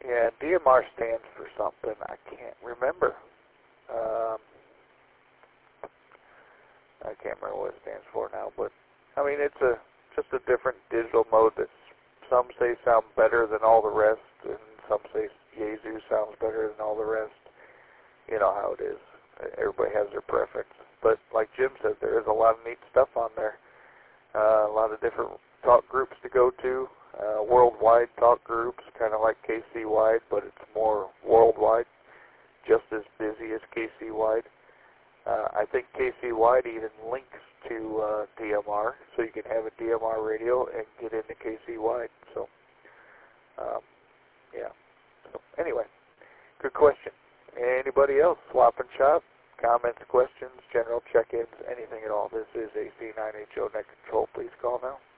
Yeah, DMR stands for something. I can't remember. I can't remember what it stands for now, but I mean it's just a different digital mode that some say sound better than all the rest, and some say Yaesu sounds better than all the rest. You know how it is. Everybody has their preference. But like Jim said, there is a lot of neat stuff on there. A lot of different talk groups to go to. Worldwide talk groups, kind of like KC-wide, but it's more worldwide. Just as busy as KC-wide. I think KC-wide even links to DMR, so you can have a DMR radio and get into KC-wide. So, yeah. So, anyway, good question. Anybody else? Swap and shop? Comments, questions, general check-ins, anything at all. This is AC9HO Net Control. Please call now.